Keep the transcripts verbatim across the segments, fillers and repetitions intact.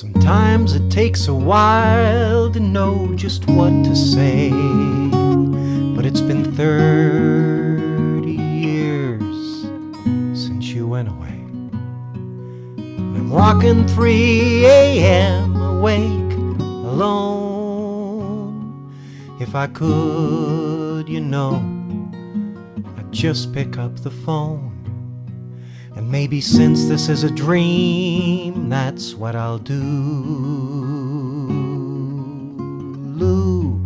Sometimes it takes a while to know just what to say, but it's been thirty years since you went away. And I'm walking three a.m. awake alone. If I could, you know, I'd just pick up the phone. And maybe since this is a dream, that's what I'll do. Lou.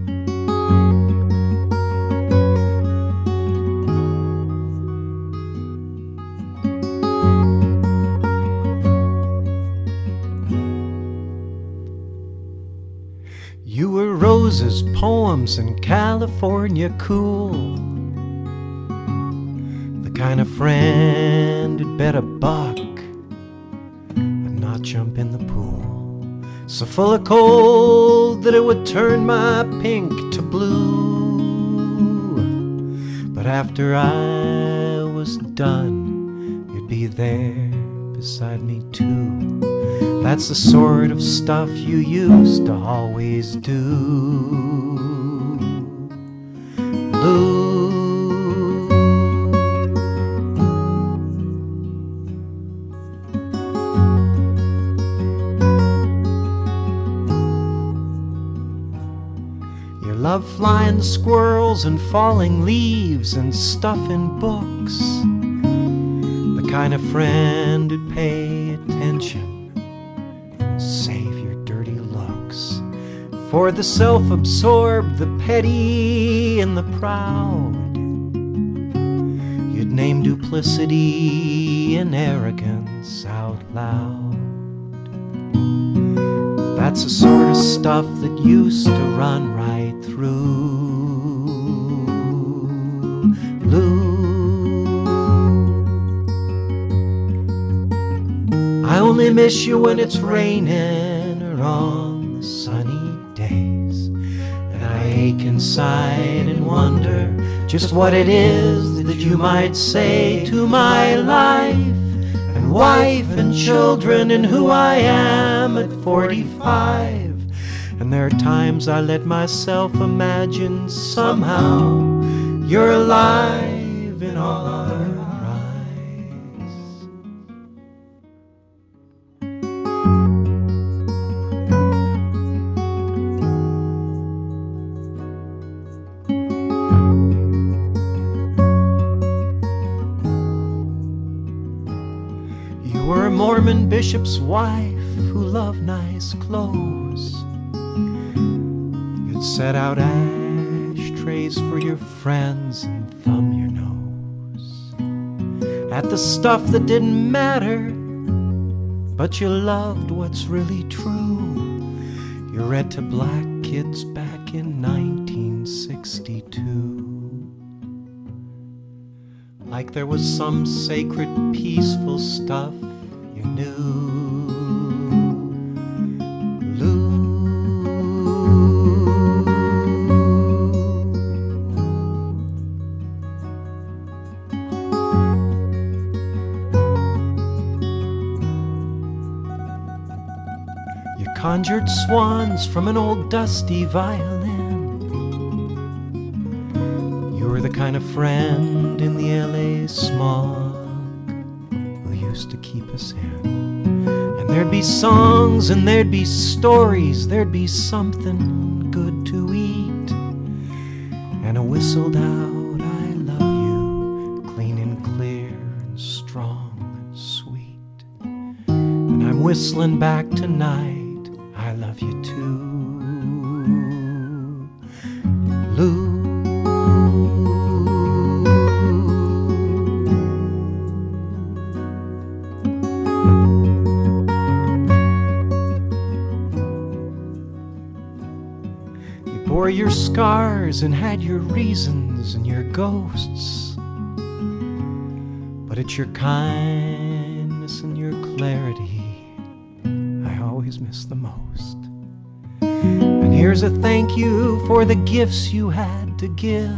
You were roses, poems, and California cool. Kind of friend who'd bet a buck and not jump in the pool. So full of cold that it would turn my pink to blue. But after I was done, you'd be there beside me too. That's the sort of stuff you used to always do, Lou. Love flying squirrels and falling leaves and stuff in books. The kind of friend who'd pay attention and save your dirty looks. For the self-absorbed, the petty, and the proud, you'd name duplicity and arrogance out loud. That's the sort of stuff that used to run right through Lou. I only miss you when it's raining or on the sunny days, and I ache inside and wonder just what it is that you might say to my life and wife and children and who I am at forty-five. And there are times I let myself imagine somehow you're alive in all our eyes. You were a Mormon bishop's wife who loved nice clothes. You'd set out ashtrays for your friends and thumb your nose at the stuff that didn't matter, but you loved what's really true. You read to black kids back in nineteen sixty-two, like there was some sacred peaceful stuff you knew. Conjured swans from an old dusty violin. You were the kind of friend in the L A smog who used to keep us in. And there'd be songs and there'd be stories, there'd be something good to eat, and a whistled out I love you, clean and clear and strong and sweet. And I'm whistling back tonight, I love you too, Lou. You bore your scars and had your reasons and your ghosts, but it's your kindness and your clarity I always miss the most. And here's a thank you for the gifts you had to give,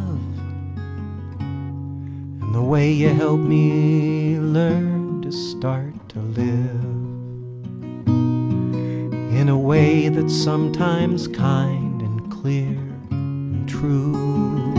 and the way you helped me learn to start to live. in a way that's sometimes kind and clear and true.